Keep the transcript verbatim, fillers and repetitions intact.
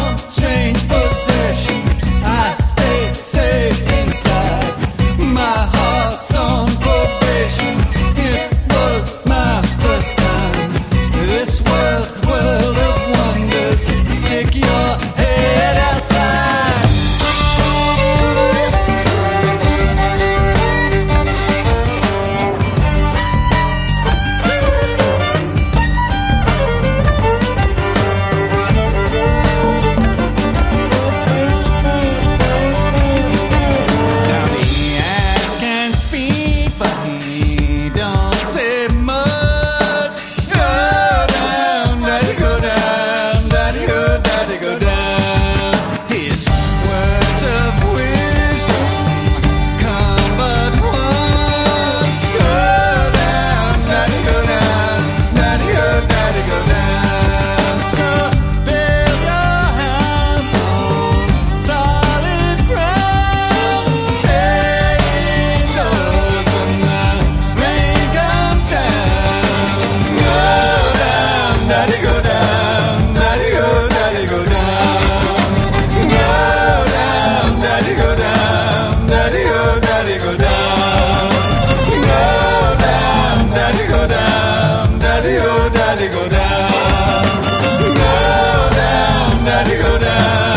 some strange possession. I stay safe inside. My heart's on probation. It was my first time. This world, world of wonders. Stick your head outside. Now the ass can speak, but he don't say much. Go down, daddy, go down, daddy, go, daddy, go down. His words of wisdom come but once. Go down, daddy, go down, daddy, go, daddy, go down. So build your house on solid ground. Stay indoors when the rain comes down. Go down, daddy, go down, daddy, go, daddy, go down. Go down, daddy, go down, daddy, go, daddy, go down. Go down, daddy, go down, daddy, go, daddy, go down. Go down, daddy, go down.